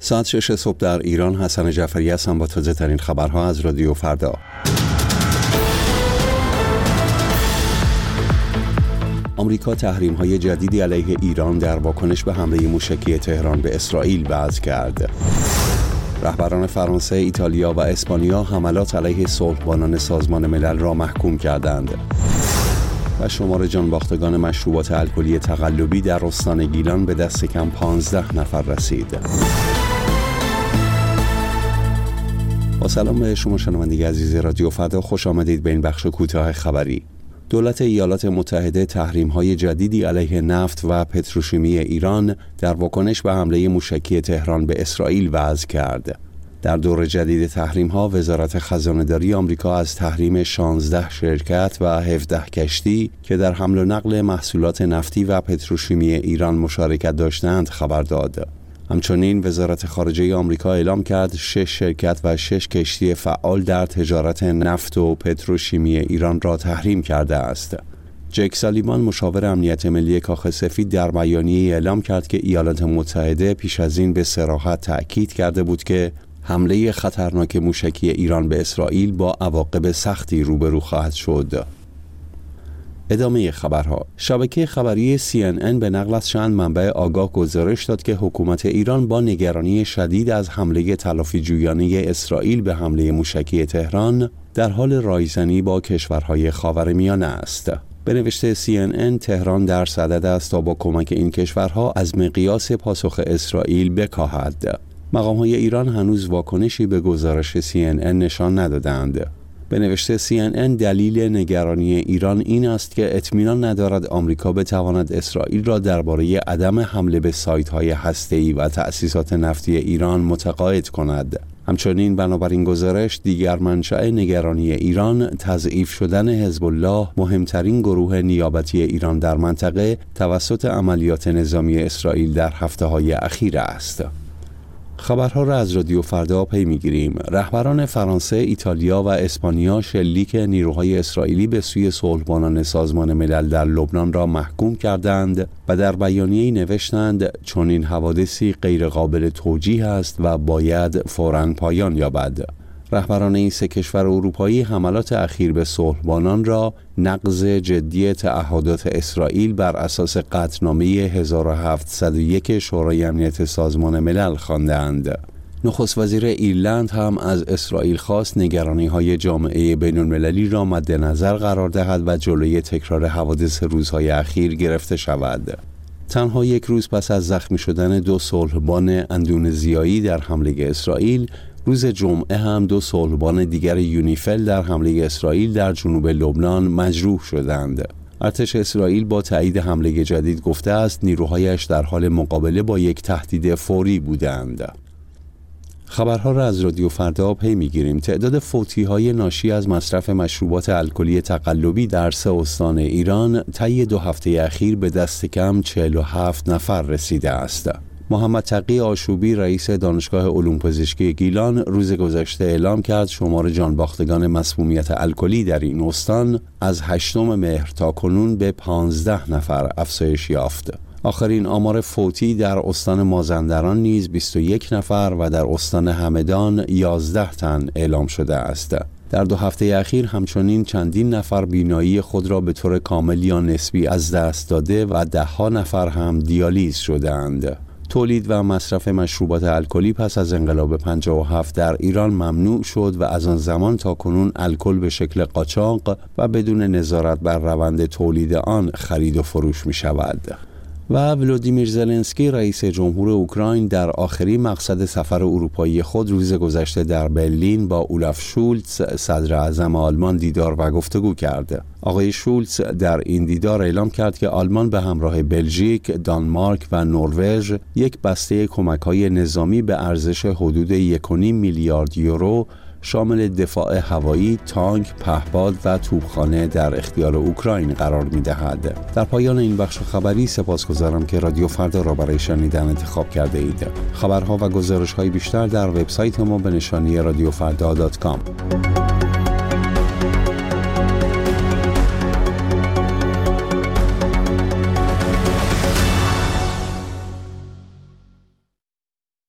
ساعت 6 صبح در ایران. حسن جعفری هستم با تازه ترین خبرها از رادیو فردا. آمریکا تحریم‌های جدیدی علیه ایران در واکنش به حمله موشکی تهران به اسرائیل وضع کرد. رهبران فرانسه، ایتالیا و اسپانیا حملات علیه صلح‌بانان سازمان ملل را محکوم کردند. و شمار جانباختگان مشروبات الکلی تقلبی در استان گیلان به دست کم 15 نفر رسید. با سلام به شما شنوندگان عزیز رادیو فردا، خوش آمدید به این بخش کوتاه خبری. دولت ایالات متحده تحریم‌های جدیدی علیه نفت و پتروشیمی ایران در واکنش به حمله موشکی تهران به اسرائیل وضع کرد. در دور جدید تحریم‌ها، وزارت خزانه‌داری آمریکا از تحریم 16 شرکت و 17 کشتی که در حمل و نقل محصولات نفتی و پتروشیمی ایران مشارکت داشتند خبر داد. همچنین وزارت خارجه آمریکا اعلام کرد 6 شرکت و 6 کشتی فعال در تجارت نفت و پتروشیمی ایران را تحریم کرده است. جک سالیوان، مشاور امنیت ملی کاخ سفید، در بیانیه‌ای اعلام کرد که ایالات متحده پیش از این به صراحت تأکید کرده بود که حمله خطرناک موشکی ایران به اسرائیل با عواقب سختی روبرو خواهد شد. ادامه خبرها. شبکه خبری CNN به نقل از چند منبع آگاه گزارش داد که حکومت ایران با نگرانی شدید از حمله تلافی‌جویانه اسرائیل به حمله موشکی تهران در حال رایزنی با کشورهای خاورمیانه است. به نوشته CNN، تهران در صدد است تا با کمک این کشورها از مقیاس پاسخ اسرائیل بکاهد. مقام‌های ایران هنوز واکنشی به گزارش CNN نشان ندادند. به نوشته CNN، دلیل نگرانی ایران این است که اطمینان ندارد آمریکا بتواند اسرائیل را درباره عدم حمله به سایت‌های هسته‌ای و تأسیسات نفتی ایران متقاعد کند. همچنین بنابراین گزارش، دیگر منشأ نگرانی ایران تضعیف شدن حزب الله، مهمترین گروه نیابتی ایران در منطقه، توسط عملیات نظامی اسرائیل در هفته‌های اخیر است. خبرها را از رادیو فردا پی می‌گیریم. رهبران فرانسه، ایتالیا و اسپانیا شلیک نیروهای اسرائیلی به سوی صلح‌بانان سازمان ملل در لبنان را محکوم کردند و در بیانیه‌ای نوشتند چنین حوادثی غیرقابل توجیه است و باید فوراً پایان یابد. رهبران این سه کشور اروپایی حملات اخیر به صلح‌بانان را نقض جدی تعهدات اسرائیل بر اساس قطعنامه 1701 شورای امنیت سازمان ملل خواندند. نخست وزیر ایرلند هم از اسرائیل خواست نگرانی‌های جامعه بین‌المللی را مد نظر قرار دهد و جلوی تکرار حوادث روزهای اخیر گرفته شود. تنها یک روز پس از زخمی شدن 2 صلحبان اندونزیایی در حمله اسرائیل، روز جمعه هم 2 صلحبان دیگر یونیفیل در حمله اسرائیل در جنوب لبنان مجروح شدند. ارتش اسرائیل با تایید حمله جدید گفته است نیروهایش در حال مقابله با یک تهدید فوری بودند. خبرها را از رادیو فردا پی می‌گیریم. تعداد فوتی‌های ناشی از مصرف مشروبات الکلی تقلبی در 3 استان ایران طی 2 هفته اخیر به دست کم 47 نفر رسیده است. محمد تقی آشوبی، رئیس دانشگاه علوم پزشکی گیلان، روز گذشته اعلام کرد شمار جانباختگان مسمومیت الکلی در این استان از 8 مهر تا کنون به 15 نفر افزایش یافت. آخرین آمار فوتی در استان مازندران نیز 21 نفر و در استان همدان 11 تن اعلام شده است. در 2 هفته اخیر همچنین چندین نفر بینایی خود را به طور کامل یا نسبی از دست داده و 10 نفر هم دیالیز شدند. تولید و مصرف مشروبات الکلی پس از انقلاب 57 در ایران ممنوع شد و از آن زمان تا کنون الکل به شکل قاچاق و بدون نظارت بر روند تولید آن خرید و فروش می شود. و ولودیمیر زلنسکی، رئیس جمهور اوکراین، در آخرین مقصد سفر اروپایی خود روز گذشته در برلین با اولاف شولتز، صدر اعظم آلمان، دیدار و گفتگو کرد. آقای شولتز در این دیدار اعلام کرد که آلمان به همراه بلژیک، دانمارک و نروژ یک بسته کمک‌های نظامی به ارزش حدود 1.5 میلیارد یورو شامل دفاع هوایی، تانک، پهپاد و توپخانه در اختیار اوکراین قرار می‌دهد. در پایان این بخش خبری سپاسگزارم که رادیو فردا را برای شنیدن انتخاب کرده اید. خبرها و گزارش‌های بیشتر در وبسایت ما به نشانی radiofrda.com.